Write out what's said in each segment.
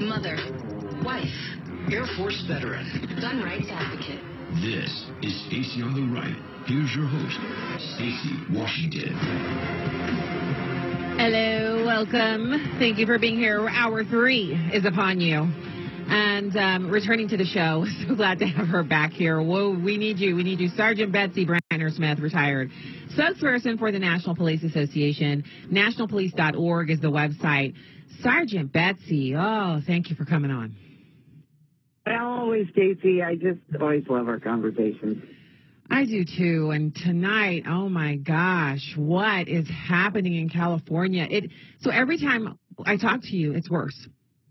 mother, wife, Air Force veteran, gun rights advocate. This is Stacy on the Right. Here's your host, Stacy Washington. Hello, welcome. Thank you for being here. Hour 3 is upon you. And returning to the show, so glad to have her back here. Whoa, we need you. We need you. Sergeant Betsy Briner-Smith, retired spokesperson for the National Police Association. Nationalpolice.org is the website. Sergeant Betsy, oh, thank you for coming on. Always, Stacy. I just always love our conversations. I do too. And tonight, oh my gosh, what is happening in California? So every time I talk to you, it's worse.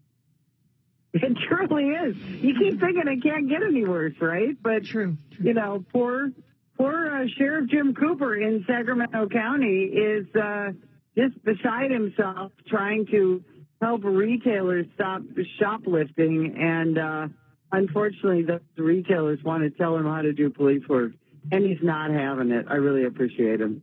It truly is. You keep thinking it can't get any worse, right? But, True. You know, poor Sheriff Jim Cooper in Sacramento County is just beside himself trying to help retailers stop shoplifting. And unfortunately, the retailers want to tell him how to do police work. And he's not having it. I really appreciate him.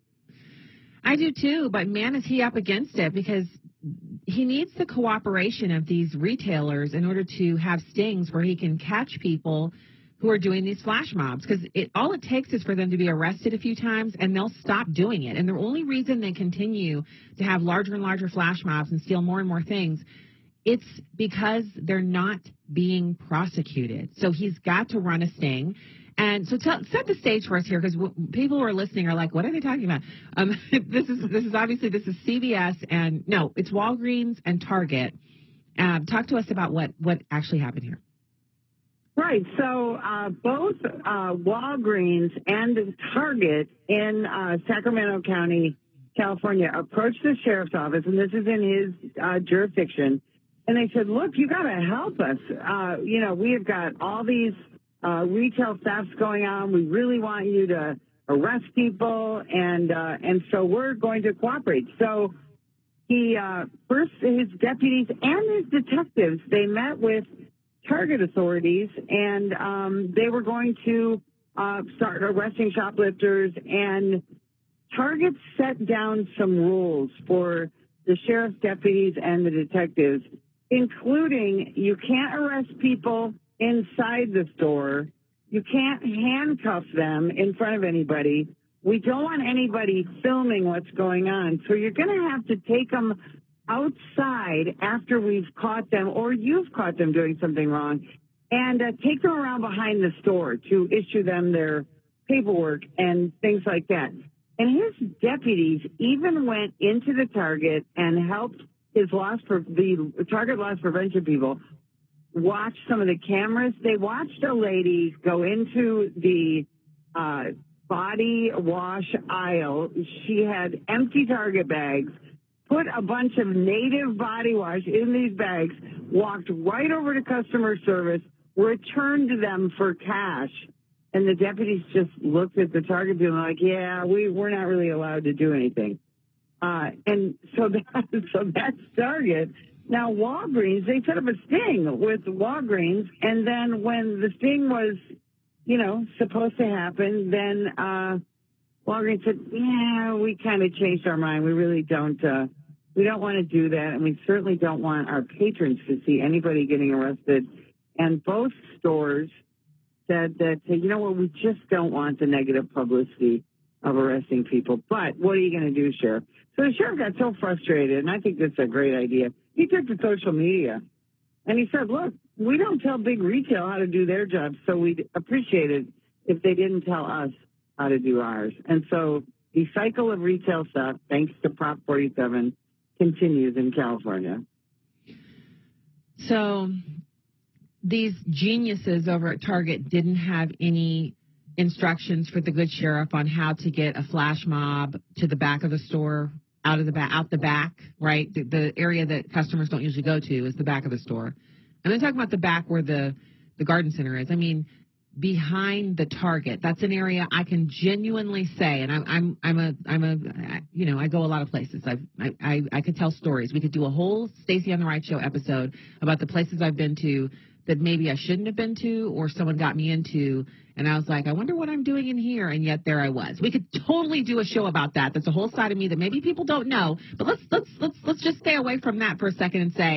I do too. But, man, is he up against it because he needs the cooperation of these retailers in order to have stings where he can catch people who are doing these flash mobs, because all it takes is for them to be arrested a few times and they'll stop doing it. And the only reason they continue to have larger and larger flash mobs and steal more and more things, it's because they're not being prosecuted. So he's got to run a sting. And so set the stage for us here, because people who are listening are like, what are they talking about? This is CVS and no, it's Walgreens and Target. Talk to us about what actually happened here. Right. So both Walgreens and Target in Sacramento County, California, approached the sheriff's office, and this is in his jurisdiction. And they said, look, you got to help us. We have got all these retail thefts going on. We really want you to arrest people, and so we're going to cooperate. So he first his deputies and his detectives, they met with Target authorities, and they were going to start arresting shoplifters. And Target set down some rules for the sheriff's deputies and the detectives, including you can't arrest people inside the store. You can't handcuff them in front of anybody. We don't want anybody filming what's going on. So you're going to have to take them outside after we've caught them, or you've caught them doing something wrong, and take them around behind the store to issue them their paperwork and things like that. And his deputies even went into the Target and helped the Target loss prevention people watch some of the cameras. They watched a lady go into the body wash aisle. She had empty Target bags, put a bunch of native body wash in these bags, walked right over to customer service, returned them for cash. And the deputies just looked at the Target people like, yeah, we're not really allowed to do anything. And so that's Target. Now, Walgreens, they set up a sting with Walgreens, and then when the sting was, supposed to happen, then Walgreens said, yeah, we kind of changed our mind. We really don't want to do that, and we certainly don't want our patrons to see anybody getting arrested. And both stores said that, we just don't want the negative publicity of arresting people. But what are you going to do, Sheriff? So the sheriff got so frustrated, and I think that's a great idea. He took to social media, and he said, look, we don't tell big retail how to do their job, so we'd appreciate it if they didn't tell us how to do ours. And so the cycle of retail stuff, thanks to Prop 47, continues in California. So these geniuses over at Target didn't have any instructions for the good sheriff on how to get a flash mob to the back of the store, out the back, right? The area that customers don't usually go to is the back of the store. And then talking about the back where the garden center is. I mean, behind the Target, that's an area I can genuinely say, and I go a lot of places. I could tell stories. We could do a whole Stacy on the Right Show episode about the places I've been to that maybe I shouldn't have been to, or someone got me into, and I was like, I wonder what I'm doing in here, and yet there I was. We could totally do a show about that. That's a whole side of me that maybe people don't know. But let's just stay away from that for a second and say,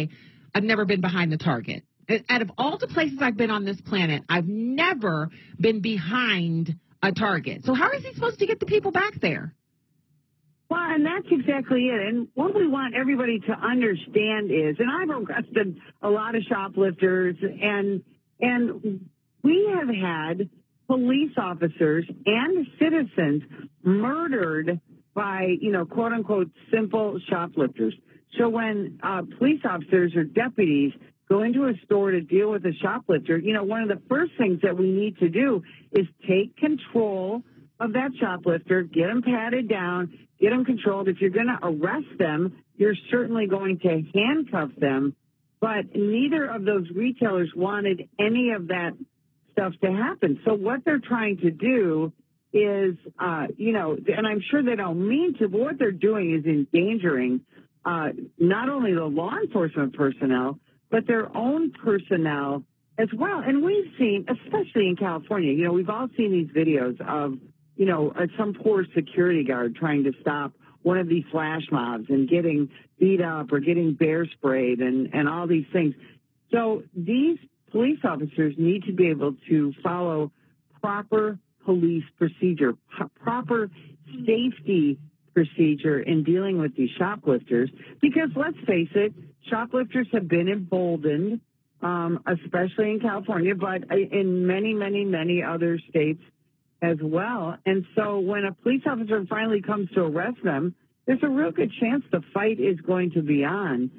I've never been behind the Target. Out of all the places I've been on this planet, I've never been behind a Target. So how is he supposed to get the people back there? Well, and that's exactly it. And what we want everybody to understand is, and I've arrested a lot of shoplifters, and we have had police officers and citizens murdered by, quote unquote, simple shoplifters. So when police officers or deputies go into a store to deal with a shoplifter, one of the first things that we need to do is take control of that shoplifter, get them patted down, get them controlled. If you're going to arrest them, you're certainly going to handcuff them. But neither of those retailers wanted any of that stuff to happen. So what they're trying to do is, and I'm sure they don't mean to, but what they're doing is endangering not only the law enforcement personnel, but their own personnel as well. And we've seen, especially in California, we've all seen these videos of, some poor security guard trying to stop one of these flash mobs and getting beat up or getting bear sprayed and all these things. So these police officers need to be able to follow proper police procedure, proper safety procedure in dealing with these shoplifters, because let's face it, shoplifters have been emboldened, especially in California, but in many, many, many other states as well. And so when a police officer finally comes to arrest them, there's a real good chance the fight is going to be on.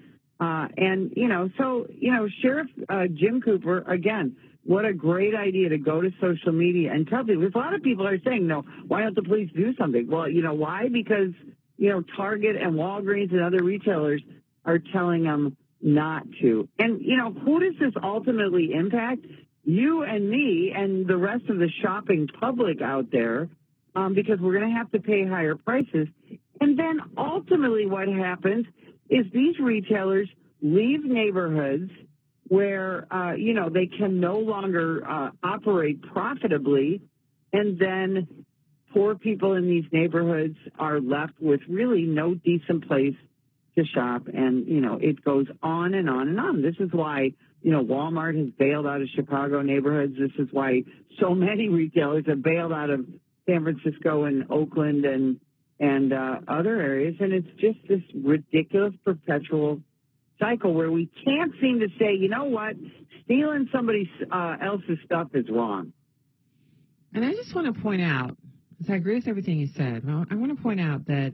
Sheriff Jim Cooper, again, what a great idea to go to social media and tell people. Because a lot of people are saying, no, why don't the police do something? Well, why? Because, Target and Walgreens and other retailers are telling them not to. And, who does this ultimately impact? You and me and the rest of the shopping public out there, because we're going to have to pay higher prices. And then ultimately what happens is these retailers leave neighborhoods where, they can no longer operate profitably, and then poor people in these neighborhoods are left with really no decent place to shop. And, it goes on and on and on. This is why, Walmart has bailed out of Chicago neighborhoods. This is why so many retailers have bailed out of San Francisco and Oakland and other areas. And it's just this ridiculous perpetual cycle where we can't seem to say, you know what, stealing somebody else's stuff is wrong. And I just want to point out, because I agree with everything you said, I want to point out that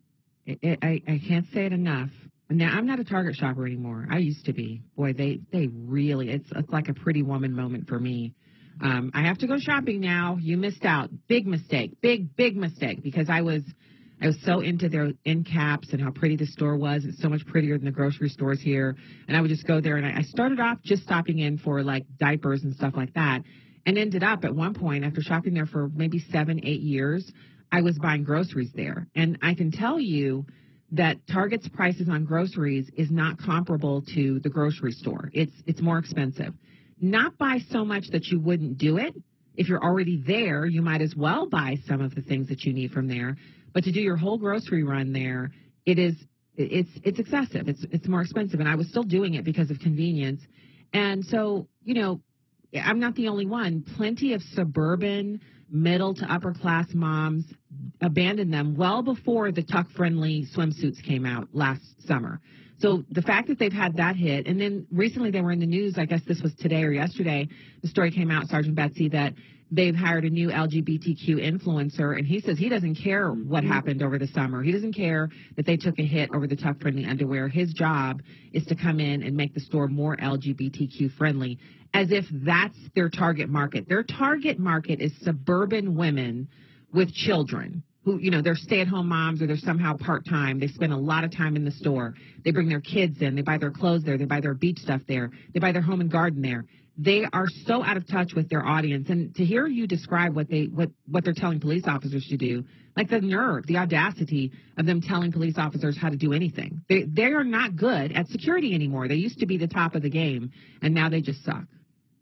I can't say it enough. Now, I'm not a Target shopper anymore. I used to be. Boy, they really, it's like a Pretty Woman moment for me. I have to go shopping now. You missed out. Big mistake. Big mistake, because I was so into their end caps and how pretty the store was. It's so much prettier than the grocery stores here. And I would just go there, and I started off just stopping in for like diapers and stuff like that, and ended up at one point, after shopping there for maybe 7-8 years, I was buying groceries there. And I can tell you that Target's prices on groceries is not comparable to the grocery store. It's more expensive. Not by so much that you wouldn't do it. If you're already there, you might as well buy some of the things that you need from there. But to do your whole grocery run there, it's excessive. It's more expensive. And I was still doing it because of convenience. And so, I'm not the only one. Plenty of suburban, middle to upper class moms abandoned them well before the tuck-friendly swimsuits came out last summer. So the fact that they've had that hit, and then recently they were in the news, I guess this was today or yesterday, the story came out, Sergeant Betsy, that they've hired a new LGBTQ influencer, and he says he doesn't care what happened over the summer. He doesn't care that they took a hit over the tuck-friendly underwear. His job is to come in and make the store more LGBTQ friendly, as if that's their target market. Their target market is suburban women with children who, they're stay-at-home moms, or they're somehow part-time. They spend a lot of time in the store. They bring their kids in. They buy their clothes there. They buy their beach stuff there. They buy their home and garden there. They are so out of touch with their audience. And to hear you describe what they're telling police officers to do, like the nerve, the audacity of them telling police officers how to do anything. They are not good at security anymore. They used to be the top of the game, and now they just suck.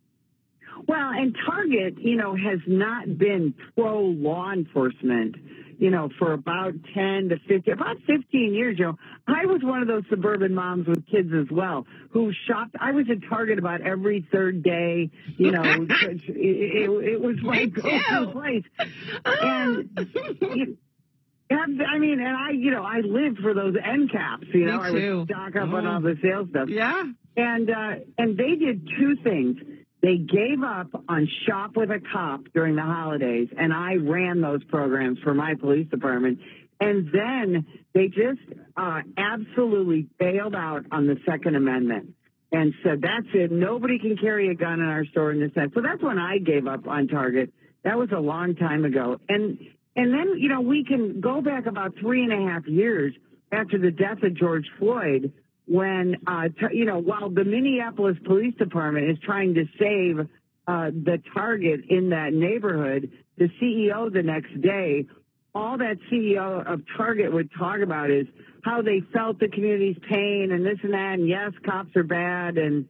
Well, and Target, has not been pro-law enforcement, for about 10 to 15, about 15 years, I was one of those suburban moms with kids as well who shopped. I was at Target about every third day, it was my go-to place. And I lived for those end caps, I would stock up on all the sales stuff. Yeah. And they did two things. They gave up on Shop with a Cop during the holidays, and I ran those programs for my police department. And then they just absolutely bailed out on the Second Amendment and said, that's it. Nobody can carry a gun in our store in this sense. So that's when I gave up on Target. That was a long time ago. And then, we can go back about 3.5 years after the death of George Floyd, when, while the Minneapolis Police Department is trying to save the Target in that neighborhood, the CEO the next day, all that CEO of Target would talk about is how they felt the community's pain and this and that, and yes, cops are bad and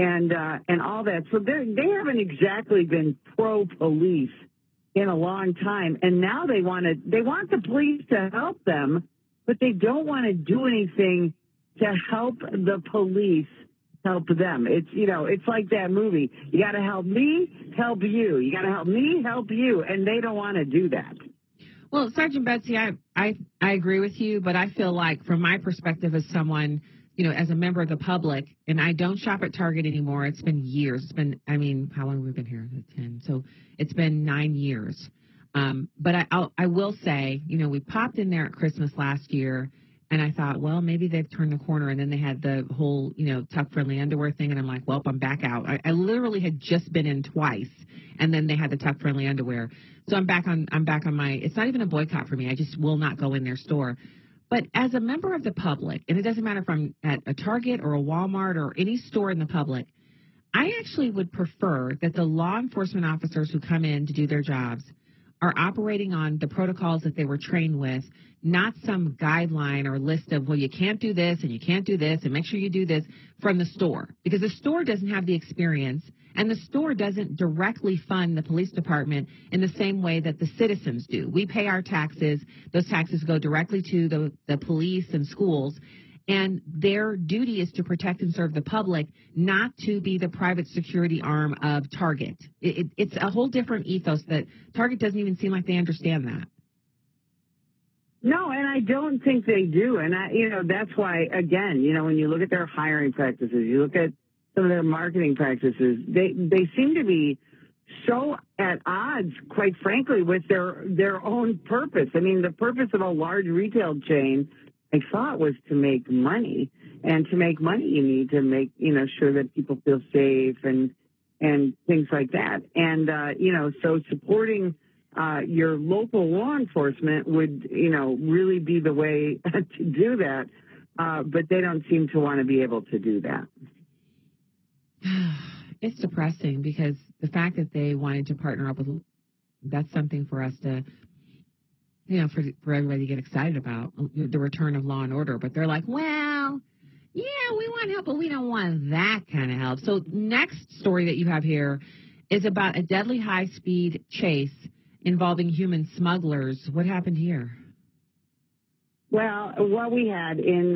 all that. So they haven't exactly been pro-police in a long time, and now they want the police to help them, but they don't want to do anything to help the police help them. It's like that movie. You got to help me, help you. You got to help me, help you, and they don't want to do that. Well, Sergeant Betsy, I agree with you, but I feel like from my perspective as someone, as a member of the public, and I don't shop at Target anymore. It's been years. It's been, how long have we been here? 10. So it's been 9 years. But I will say, we popped in there at Christmas last year, and I thought, well, maybe they've turned the corner. And then they had the whole, tuck-friendly underwear thing. And I'm like, well, I'm back out. I literally had just been in twice. And then they had the tuck-friendly underwear. So I'm back on my, it's not even a boycott for me. I just will not go in their store. But as a member of the public, and it doesn't matter if I'm at a Target or a Walmart or any store in the public, I actually would prefer that the law enforcement officers who come in to do their jobs are operating on the protocols that they were trained with, not some guideline or list of, well, you can't do this and you can't do this and make sure you do this from the store. Because the store doesn't have the experience, and the store doesn't directly fund the police department in the same way that the citizens do. We pay our taxes. Those taxes go directly to the police and schools. And their duty is to protect and serve the public, not to be the private security arm of Target. It's a whole different ethos that Target doesn't even seem like they understand that. No, and I don't think they do. And, that's why, again, when you look at their hiring practices, you look at some of their marketing practices, they seem to be so at odds, quite frankly, with their own purpose. The purpose of a large retail chain, I thought, was to make money, and to make money, you need to make, sure that people feel safe and things like that. And, so supporting your local law enforcement would, really be the way to do that. But they don't seem to want to be able to do that. It's depressing because the fact that they wanted to partner up with, that's something for us to, for everybody to get excited about, the return of law and order. But they're like, well, yeah, we want help, but we don't want that kind of help. So next story that you have here is about a deadly high-speed chase involving human smugglers. What happened here? Well, what we had in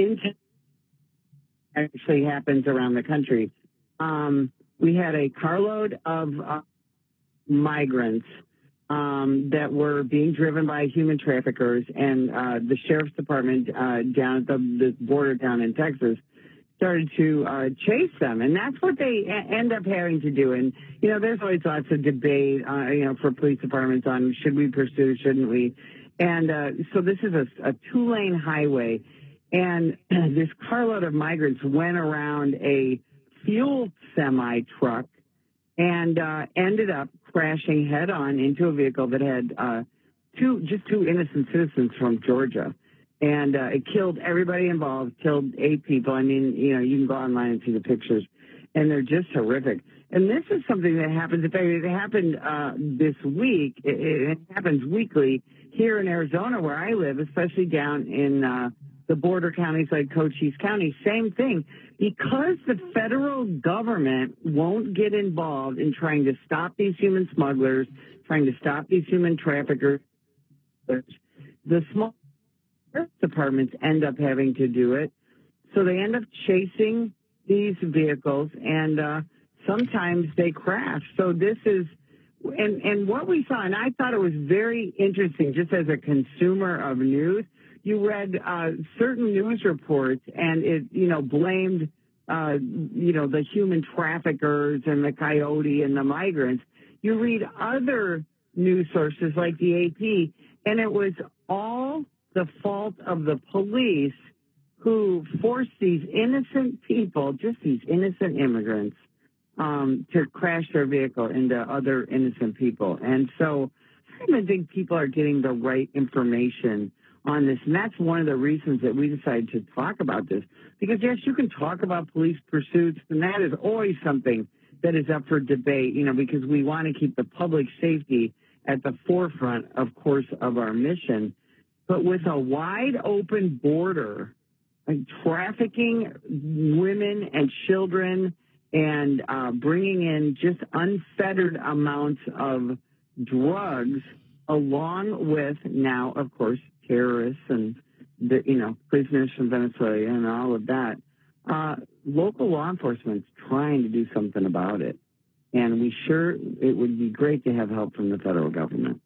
actually happens around the country. We had a carload of migrants that were being driven by human traffickers, and the sheriff's department down at the border down in Texas started to chase them, and that's what they end up having to do. And there's always lots of debate, for police departments on should we pursue, shouldn't we? And so this is a 2-lane highway, and this carload of migrants went around a fuel semi truck and ended up crashing head on into a vehicle that had two innocent citizens from Georgia. And it killed everybody involved, killed 8 people. You can go online and see the pictures, and they're just horrific. And this is something that happens. In fact, it happened this week. It happens weekly here in Arizona, where I live, especially down in the border counties like Cochise County. Same thing. Because the federal government won't get involved in trying to stop these human smugglers, trying to stop these human traffickers, The small departments end up having to do it. So they end up chasing these vehicles, and sometimes they crash. So this is, and what we saw, and I thought it was very interesting, just as a consumer of news, you read certain news reports, and it, blamed, the human traffickers and the coyote and the migrants. You read other news sources like the AP, and it was all the fault of the police who forced these innocent people, just these innocent immigrants, to crash their vehicle into other innocent people. And so I don't even think people are getting the right information on this. And that's one of the reasons that we decided to talk about this. Because, yes, you can talk about police pursuits, and that is always something that is up for debate, because we want to keep the public safety at the forefront, of course, of our mission. But with a wide open border, like trafficking women and children and bringing in just unfettered amounts of drugs, along with now, of course, terrorists and the prisoners from Venezuela and all of that, local law enforcement's trying to do something about it. And it would be great to have help from the federal government.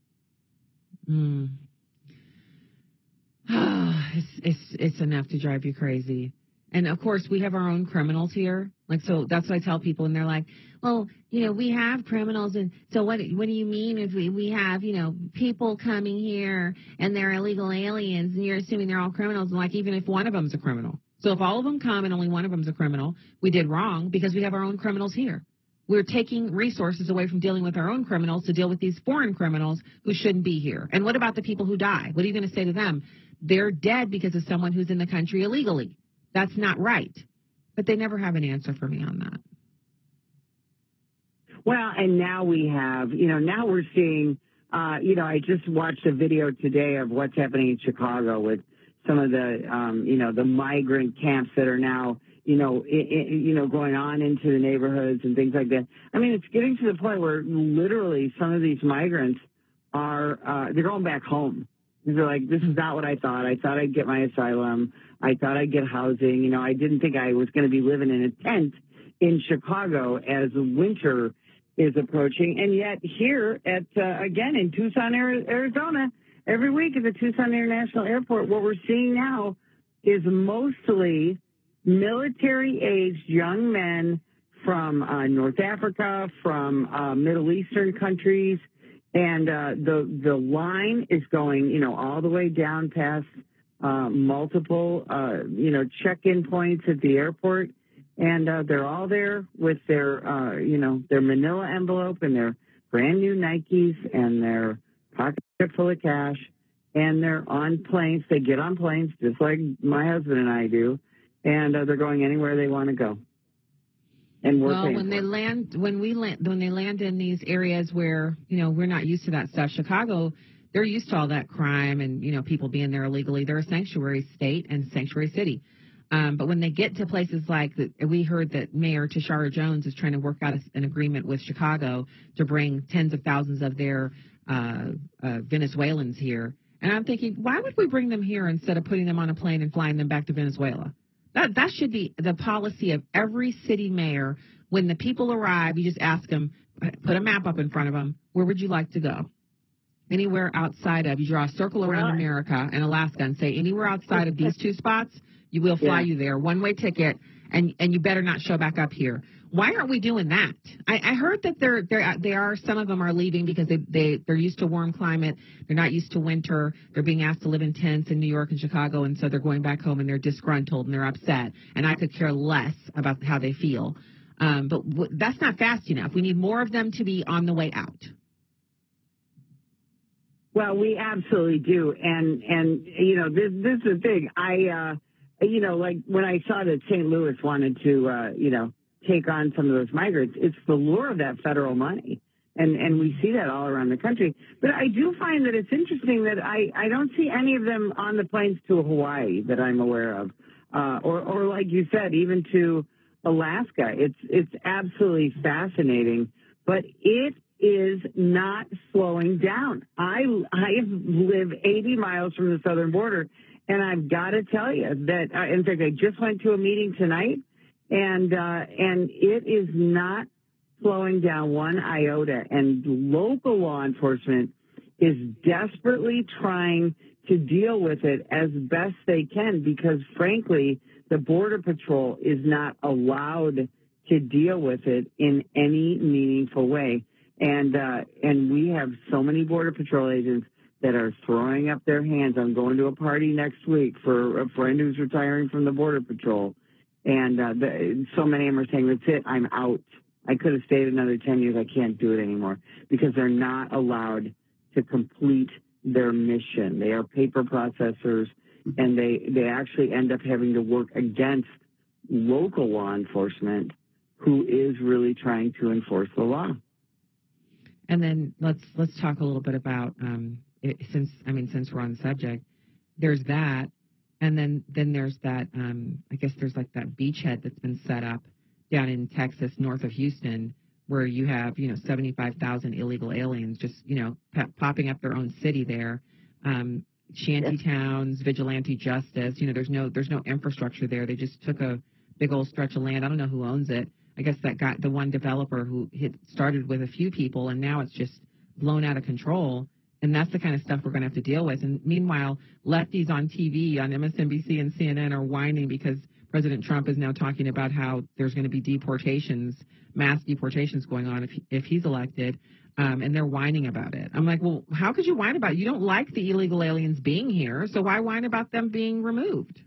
It's enough to drive you crazy. And of course, we have our own criminals here. So that's what I tell people, and they're like, well, we have criminals, and so what do you mean if we have, people coming here and they're illegal aliens, and you're assuming they're all criminals, and even if one of them's a criminal. So if all of them come and only one of them's a criminal, we did wrong because we have our own criminals here. We're taking resources away from dealing with our own criminals to deal with these foreign criminals who shouldn't be here. And what about the people who die? What are you going to say to them? They're dead because of someone who's in the country illegally. That's not right. But they never have an answer for me on that. Well, and now we have, now we're seeing, I just watched a video today of what's happening in Chicago with some of the, the migrant camps that are now, going on into the neighborhoods and things like that. I mean, it's getting to the point where literally some of these migrants they're going back home. They're like, this is not what I thought. I thought I'd get my asylum. I thought I'd get housing. I didn't think I was going to be living in a tent in Chicago as winter is approaching. And yet here again, in Tucson, Arizona, every week at the Tucson International Airport, what we're seeing now is mostly military-aged young men from North Africa, from Middle Eastern countries, and the line is going, all the way down past multiple, check-in points at the airport, and they're all there with their, their manila envelope and their brand new Nikes and their pocket full of cash, and they're on planes. They get on planes just like my husband and I do, and they're going anywhere they want to go. And when they land in these areas where, we're not used to that stuff, Chicago, they're used to all that crime and, people being there illegally. They're a sanctuary state and sanctuary city. But when they get to places like we heard that Mayor Tashara Jones is trying to work out an agreement with Chicago to bring tens of thousands of their Venezuelans here. And I'm thinking, why would we bring them here instead of putting them on a plane and flying them back to Venezuela? That should be the policy of every city mayor. When the people arrive, you just ask them, put a map up in front of them. Where would you like to go? Anywhere outside of, you draw a circle around America and Alaska and say, anywhere outside of these two spots, you will fly you there. One-way ticket, and you better not show back up here. Why aren't we doing that? I heard that some of them are leaving because they're used to warm climate. They're not used to winter. They're being asked to live in tents in New York and Chicago, and so they're going back home and they're disgruntled and they're upset. And I could care less about how they feel. But that's not fast enough. We need more of them to be on the way out. Well, we absolutely do. And this is the thing. Like when I saw that St. Louis wanted to, take on some of those migrants, it's the lure of that federal money. And we see that all around the country. But I do find that it's interesting that I don't see any of them on the planes to Hawaii that I'm aware of. Or like you said, even to Alaska. It's absolutely fascinating. But it is not slowing down. I live 80 miles from the southern border, and I've got to tell you that, in fact, I just went to a meeting tonight, and it is not slowing down one iota. And local law enforcement is desperately trying to deal with it as best they can because, frankly, the Border Patrol is not allowed to deal with it in any meaningful way. And we have so many Border Patrol agents that are throwing up their hands. I'm going to a party next week for a friend who's retiring from the Border Patrol. And so many of them are saying, that's it, I'm out. I could have stayed another 10 years. I can't do it anymore because they're not allowed to complete their mission. They are paper processors, and they actually end up having to work against local law enforcement who is really trying to enforce the law. And then let's talk a little bit about since we're on the subject, there's that, and then there's that I guess there's like that beachhead that's been set up down in Texas, north of Houston, where you have 75,000 illegal aliens just popping up their own city there, shanty towns, vigilante justice. There's no infrastructure there. They just took a big old stretch of land. I don't know who owns it. I guess that got the one developer who started with a few people, and now it's just blown out of control. And that's the kind of stuff we're going to have to deal with. And meanwhile, lefties on TV, on MSNBC and CNN, are whining because President Trump is now talking about how there's going to be deportations, mass deportations going on if he's elected, and they're whining about it. I'm like, well, how could you whine about it? You don't like the illegal aliens being here, so why whine about them being removed?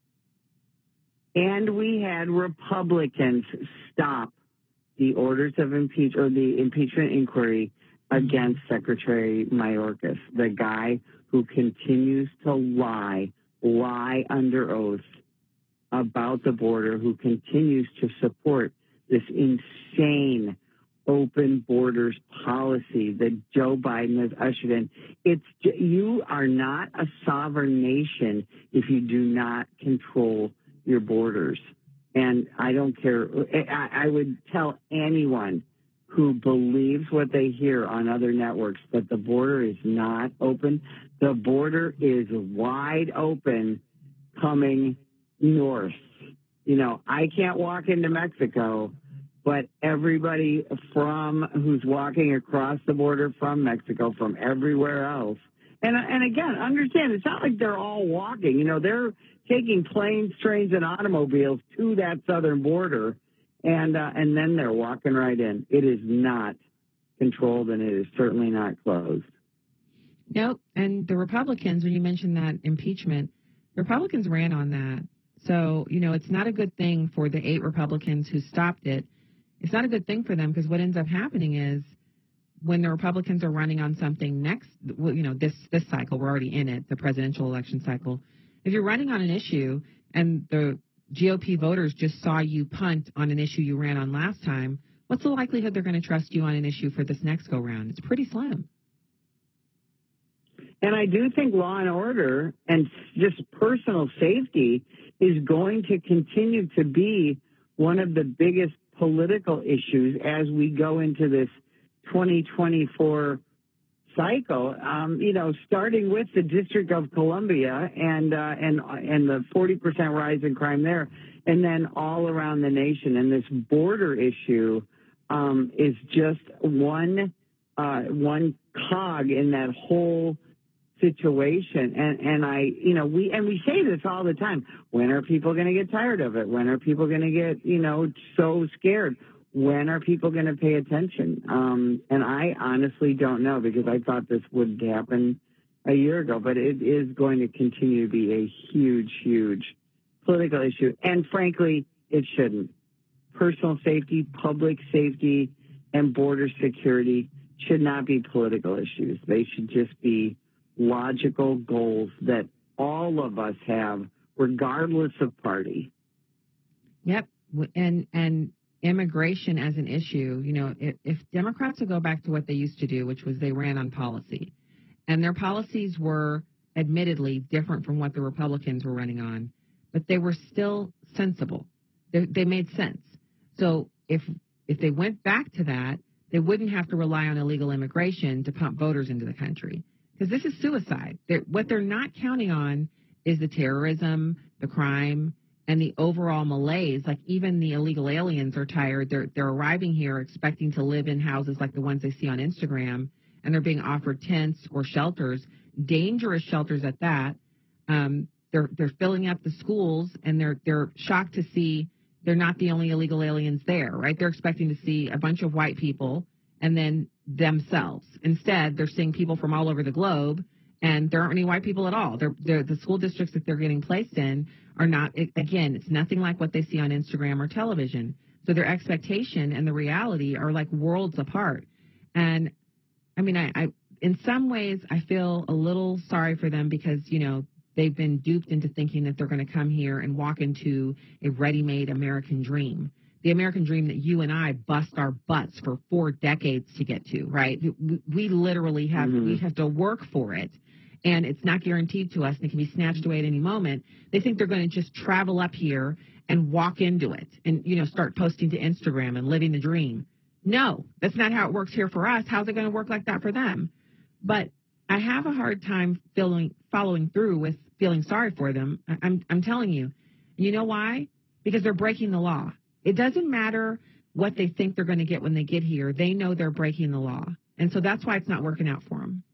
And we had Republicans stop the orders of the impeachment inquiry against Secretary Mayorkas, the guy who continues to lie under oath about the border, who continues to support this insane open borders policy that Joe Biden has ushered in. You are not a sovereign nation if you do not control your borders. And I don't care. I would tell anyone who believes what they hear on other networks that the border is not open. The border is wide open coming north. I can't walk into Mexico, but everybody who's walking across the border from Mexico, from everywhere else. And again, understand, it's not like they're all walking. They're taking planes, trains, and automobiles to that southern border, and then they're walking right in. It is not controlled, and it is certainly not closed. Nope. And the Republicans, when you mentioned that impeachment, the Republicans ran on that. So, it's not a good thing for the 8 Republicans who stopped it. It's not a good thing for them because what ends up happening is when the Republicans are running on something next, this cycle, we're already in it, the presidential election cycle. If you're running on an issue and the GOP voters just saw you punt on an issue you ran on last time, what's the likelihood they're going to trust you on an issue for this next go-round? It's pretty slim. And I do think law and order and just personal safety is going to continue to be one of the biggest political issues as we go into this 2024 cycle, starting with the District of Columbia and the 40% rise in crime there, and then all around the nation. And this border issue is just one cog in that whole situation. And we say this all the time. When are people going to get tired of it? When are people going to get, so scared? When are people going to pay attention? And I honestly don't know, because I thought this would happen a year ago, but it is going to continue to be a huge, huge political issue. And frankly, it shouldn't. Personal safety, public safety, and border security should not be political issues. They should just be logical goals that all of us have, regardless of party. Yep. And immigration as an issue, if Democrats would go back to what they used to do, which was they ran on policy, and their policies were admittedly different from what the Republicans were running on, but they were still sensible. They made sense. So if they went back to that, they wouldn't have to rely on illegal immigration to pump voters into the country. Because this is suicide. What they're not counting on is the terrorism, the crime, and the overall malaise. Like, even the illegal aliens are tired. They're arriving here expecting to live in houses like the ones they see on Instagram, and they're being offered tents or shelters, dangerous shelters at that. They're filling up the schools, and they're shocked to see they're not the only illegal aliens there, right? They're expecting to see a bunch of white people and then themselves. Instead, they're seeing people from all over the globe, and there aren't any white people at all. The school districts that they're getting placed in are not, again, it's nothing like what they see on Instagram or television. So their expectation and the reality are like worlds apart. And I mean, I in some ways, I feel a little sorry for them because, you know, they've been duped into thinking that they're going to come here and walk into a ready-made American dream. The American dream that you and I bust our butts for 4 decades to get to, right? We literally have, we have to work for it, and it's not guaranteed to us, and it can be snatched away at any moment. They think they're going to just travel up here and walk into it and, you know, start posting to Instagram and living the dream. No, that's not how it works here for us. How's it going to work like that for them? But I have a hard time following through with feeling sorry for them. I'm telling you. You know why? Because they're breaking the law. It doesn't matter what they think they're going to get when they get here. They know they're breaking the law. And so that's why it's not working out for them.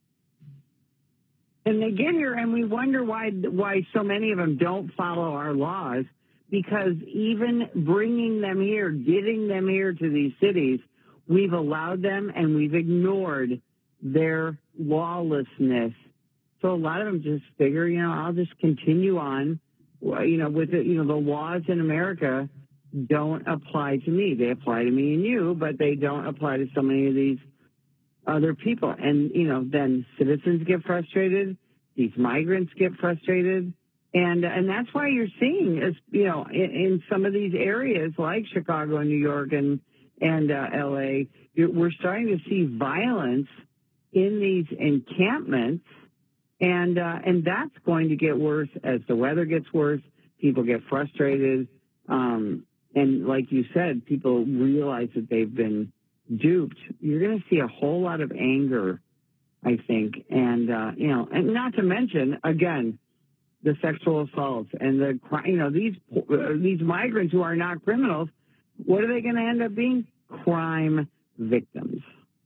And they get here, and we wonder why so many of them don't follow our laws, because even bringing them here, getting them here to these cities, we've allowed them and we've ignored their lawlessness. So a lot of them just figure, you know, I'll just continue on, you know, with it. You know, the laws in America don't apply to me. They apply to me and you, but they don't apply to so many of these other people. And, you know, then citizens get frustrated. These migrants get frustrated. And that's why you're seeing, as you know, in some of these areas like Chicago and New York and L.A., we're starting to see violence in these encampments, and that's going to get worse as the weather gets worse. People get frustrated, and like you said, people realize that they've been duped. You're going to see a whole lot of anger, I think, and you know, and not to mention again the sexual assaults and the, you know, these migrants who are not criminals. What are they going to end up being? Crime victims.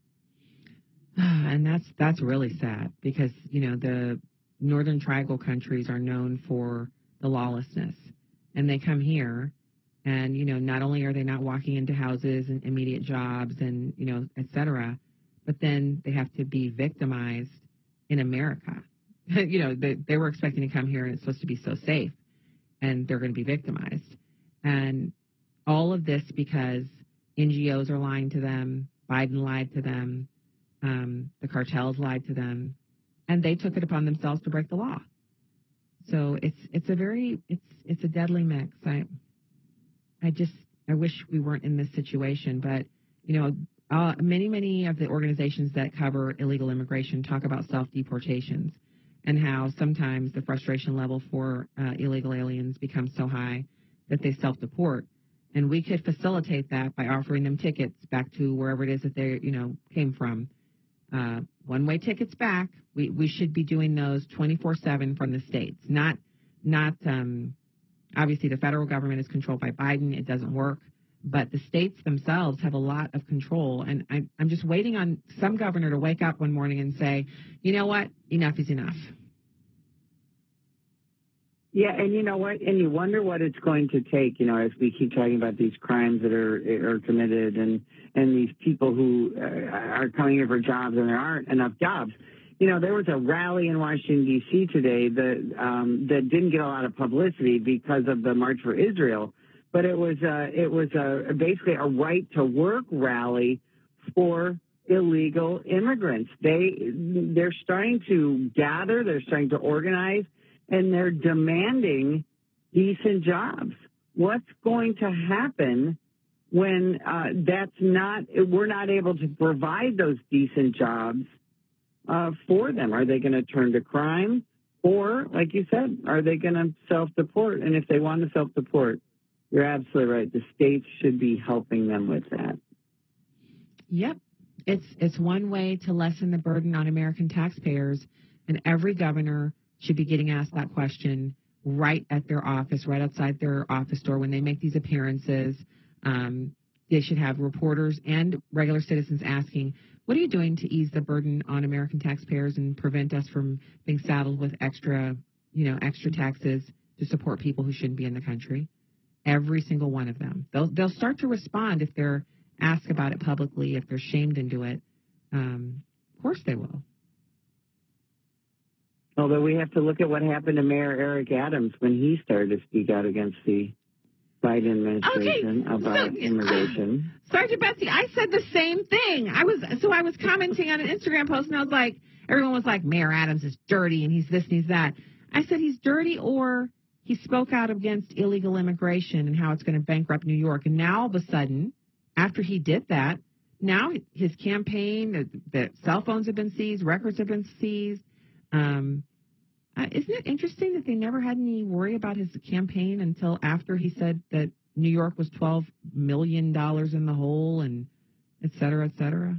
And that's really sad because, you know, the Northern Triangle countries are known for the lawlessness, and they come here and, you know, not only are they not walking into houses and immediate jobs and, you know, et cetera, but then they have to be victimized in America. You know, they were expecting to come here and it's supposed to be so safe, and they're going to be victimized. And all of this because NGOs are lying to them, Biden lied to them, the cartels lied to them, and they took it upon themselves to break the law. So it's a deadly mix. I wish we weren't in this situation, but you know, many of the organizations that cover illegal immigration talk about self-deportations and how sometimes the frustration level for illegal aliens becomes so high that they self-deport. And we could facilitate that by offering them tickets back to wherever it is that they, you know, came from. One-way tickets back. We should be doing those 24/7 from the states. Not obviously the federal government is controlled by Biden. It doesn't work. But the states themselves have a lot of control. And I'm just waiting on some governor to wake up one morning and say, you know what, enough is enough. Yeah, and you know what? And you wonder what it's going to take, you know, as we keep talking about these crimes that are committed and these people who are coming here for jobs and there aren't enough jobs. You know, there was a rally in Washington, D.C. today that didn't get a lot of publicity because of the March for Israel. But it was basically a right to work rally for illegal immigrants. They're starting to gather, they're starting to organize, and they're demanding decent jobs. What's going to happen when we're not able to provide those decent jobs for them? Are they going to turn to crime, or, like you said, are they going to self-deport? And if they want to self-deport, you're absolutely right. The states should be helping them with that. Yep. It's one way to lessen the burden on American taxpayers, and every governor should be getting asked that question right at their office, right outside their office door when they make these appearances. They should have reporters and regular citizens asking, what are you doing to ease the burden on American taxpayers and prevent us from being saddled with extra taxes to support people who shouldn't be in the country? Every single one of them. They'll start to respond if they're asked about it publicly, if they're shamed into it. Of course they will. Although we have to look at what happened to Mayor Eric Adams when he started to speak out against the Biden administration about immigration. Sergeant Betsy, I said the same thing. I was commenting on an Instagram post, and I was like, everyone was like, Mayor Adams is dirty, and he's this and he's that. I said he's dirty, or he spoke out against illegal immigration and how it's going to bankrupt New York. And now all of a sudden, after he did that, now his campaign, the cell phones have been seized, records have been seized. Isn't it interesting that they never had any worry about his campaign until after he said that New York was $12 million in the hole, and et cetera, et cetera?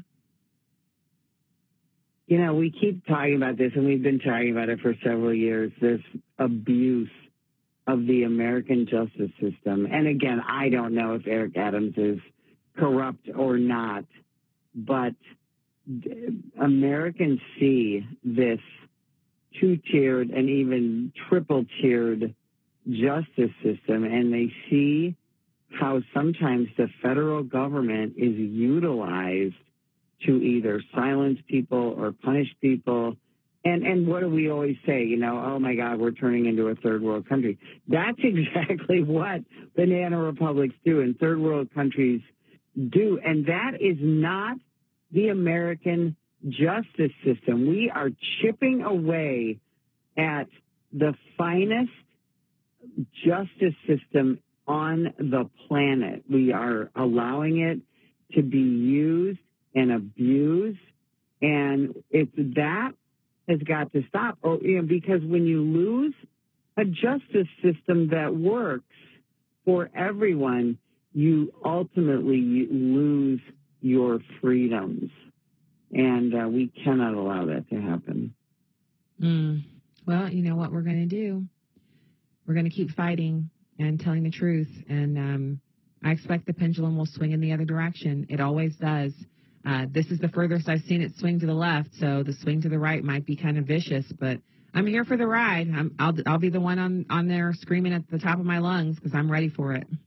You know, we keep talking about this, and we've been talking about it for several years, this abuse of the American justice system. And again, I don't know if Eric Adams is corrupt or not, but Americans see this two-tiered and even triple-tiered justice system, and they see how sometimes the federal government is utilized to either silence people or punish people. And what do we always say? You know, oh, my God, we're turning into a third world country. That's exactly what banana republics do and third world countries do. And that is not the American justice system. We are chipping away at the finest justice system on the planet. We are allowing it to be used and abused, and that has got to stop. Oh, you know, because when you lose a justice system that works for everyone, you ultimately lose your freedoms. And we cannot allow that to happen. Well, you know what we're going to do? We're going to keep fighting and telling the truth. And I expect the pendulum will swing in the other direction. It always does. This is the furthest I've seen it swing to the left. So the swing to the right might be kind of vicious, but I'm here for the ride. I'll be the one on there screaming at the top of my lungs because I'm ready for it.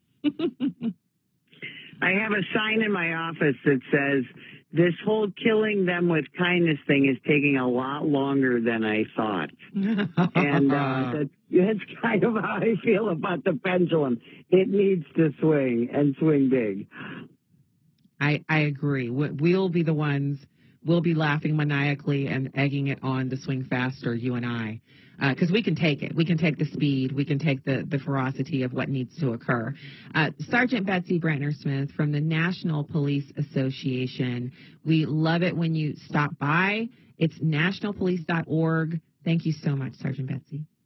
I have a sign in my office that says, this whole killing them with kindness thing is taking a lot longer than I thought. And that's kind of how I feel about the pendulum. It needs to swing and swing big. I agree. We'll be the ones, we'll be laughing maniacally and egging it on to swing faster, you and I. Because we can take it. We can take the speed. We can take the ferocity of what needs to occur. Sergeant Betsy Brantner-Smith from the National Police Association. We love it when you stop by. It's nationalpolice.org. Thank you so much, Sergeant Betsy.